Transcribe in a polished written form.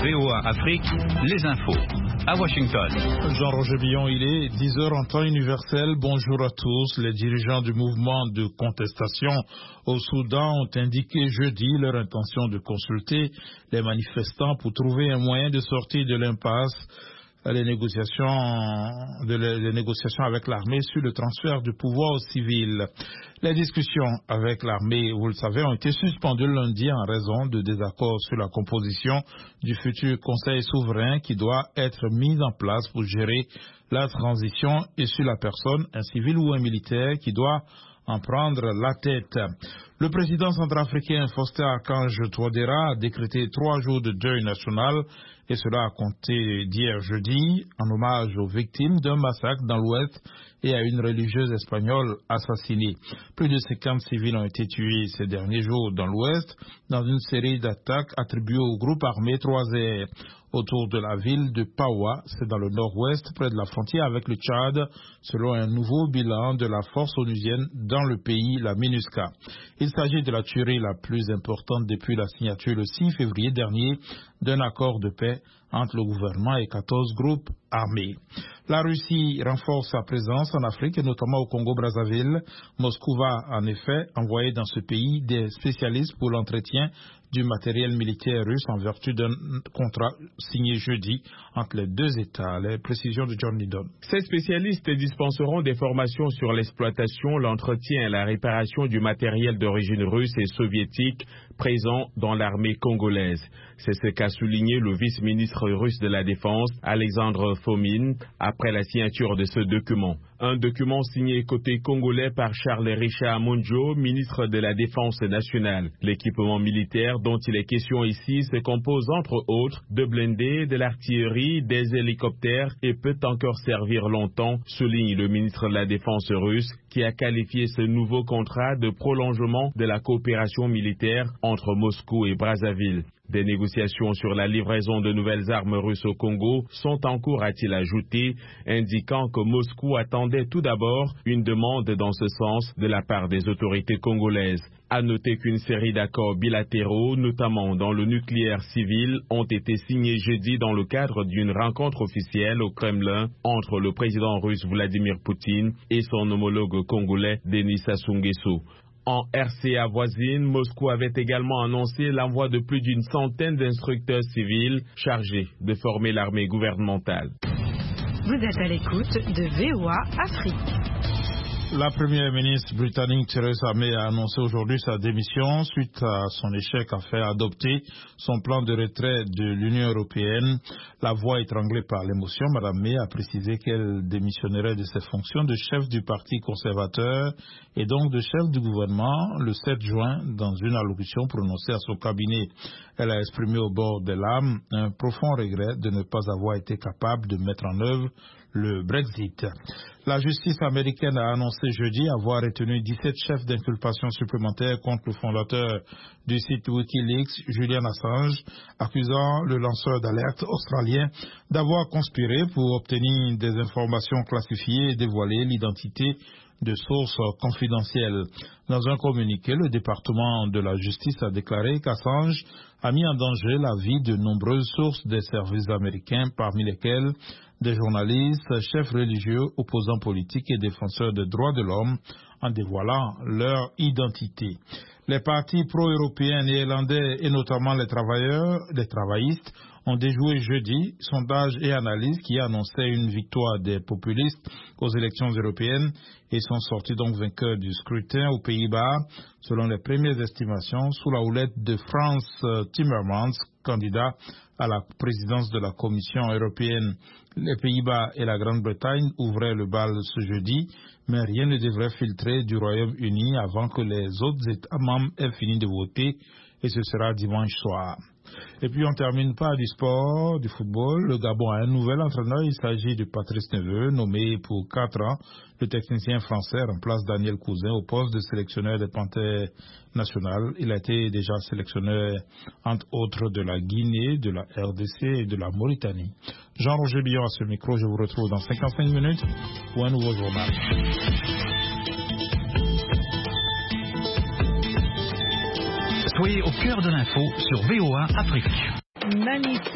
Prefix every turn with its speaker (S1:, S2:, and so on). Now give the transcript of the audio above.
S1: VOA Afrique, les infos. À Washington.
S2: Jean-Roger Billon, il est 10h en temps universel. Bonjour à tous. Les dirigeants du mouvement de contestation au Soudan ont indiqué jeudi leur intention de consulter les manifestants pour trouver un moyen de sortir de l'impasse. Les négociations avec l'armée sur le transfert du pouvoir aux civils. Les discussions avec l'armée, vous le savez, ont été suspendues lundi en raison de désaccords sur la composition du futur Conseil souverain qui doit être mis en place pour gérer la transition et sur la personne, un civil ou un militaire qui doit en prendre la tête. Le président centrafricain Faustin Archange Touadéra a décrété 3 jours de deuil national et cela a compté d'hier jeudi en hommage aux victimes d'un massacre dans l'Ouest et à une religieuse espagnole assassinée. Plus de 50 civils ont été tués ces derniers jours dans l'Ouest dans une série d'attaques attribuées au groupe armé 3R autour de la ville de Pawa, c'est dans le nord-ouest, près de la frontière avec le Tchad, selon un nouveau bilan de la force onusienne dans le pays, la MINUSCA. Il s'agit de la tuerie la plus importante depuis la signature le 6 février dernier d'un accord de paix entre le gouvernement et 14 groupes armés. La Russie renforce sa présence en Afrique et notamment au Congo-Brazzaville. Moscou va en effet envoyer dans ce pays des spécialistes pour l'entretien du matériel militaire russe en vertu d'un contrat signé jeudi entre les deux États. Les précisions de John Lydon.
S3: Ces spécialistes dispenseront des formations sur l'exploitation, l'entretien et la réparation du matériel d'origine russe et soviétique présent dans l'armée congolaise. C'est ce qu'a souligné le vice-ministre russe de la Défense, Alexandre Fomin, après la signature de ce document. Un document signé côté congolais par Charles-Richard Monjo, ministre de la Défense nationale. L'équipement militaire dont il est question ici se compose entre autres de blindés, de l'artillerie, des hélicoptères et peut encore servir longtemps, souligne le ministre de la Défense russe, qui a qualifié ce nouveau contrat de prolongement de la coopération militaire entre Moscou et Brazzaville. Des négociations sur la livraison de nouvelles armes russes au Congo sont en cours, a-t-il ajouté, indiquant que Moscou attendait tout d'abord une demande dans ce sens de la part des autorités congolaises. À noter qu'une série d'accords bilatéraux, notamment dans le nucléaire civil, ont été signés jeudi dans le cadre d'une rencontre officielle au Kremlin entre le président russe Vladimir Poutine et son homologue congolais Denis Sassou Nguesso. En RCA voisine, Moscou avait également annoncé l'envoi de plus d'une centaine d'instructeurs civils chargés de former l'armée gouvernementale.
S4: Vous êtes à l'écoute de VOA Afrique.
S2: La première ministre britannique Theresa May a annoncé aujourd'hui sa démission suite à son échec à faire adopter son plan de retrait de l'Union européenne. La voix étranglée par l'émotion, Mme May a précisé qu'elle démissionnerait de ses fonctions de chef du Parti conservateur et donc de chef du gouvernement le 7 juin dans une allocution prononcée à son cabinet. Elle a exprimé au bord des larmes un profond regret de ne pas avoir été capable de mettre en œuvre le Brexit. La justice américaine a annoncé jeudi avoir retenu 17 chefs d'inculpation supplémentaires contre le fondateur du site Wikileaks, Julian Assange, accusant le lanceur d'alerte australien d'avoir conspiré pour obtenir des informations classifiées et dévoiler l'identité de sources confidentielles. Dans un communiqué, le département de la justice a déclaré qu'Assange a mis en danger la vie de nombreuses sources des services américains, parmi lesquelles des journalistes, chefs religieux, opposants politiques et défenseurs des droits de l'homme, en dévoilant leur identité. Les partis pro-européens néerlandais et notamment les travaillistes ont déjoué jeudi sondage et analyse qui annonçaient une victoire des populistes aux élections européennes et sont sortis donc vainqueurs du scrutin aux Pays-Bas, selon les premières estimations, sous la houlette de Frans Timmermans, candidat à la présidence de la Commission européenne. Les Pays-Bas et la Grande-Bretagne ouvraient le bal ce jeudi, mais rien ne devrait filtrer du Royaume-Uni avant que les autres États membres aient fini de voter, et ce sera dimanche soir. Et puis on termine par du sport, du football. Le Gabon a un nouvel entraîneur, il s'agit de Patrice Neveu, nommé pour 4 ans. Le technicien français remplace Daniel Cousin au poste de sélectionneur des Panthères nationales. Il a été déjà sélectionneur, entre autres, de la Guinée, de la RDC et de la Mauritanie. Jean-Roger Billon à ce micro, je vous retrouve dans 55 minutes pour un nouveau journal.
S1: Soyez au cœur de l'info sur VOA Afrique.
S4: Magnifique.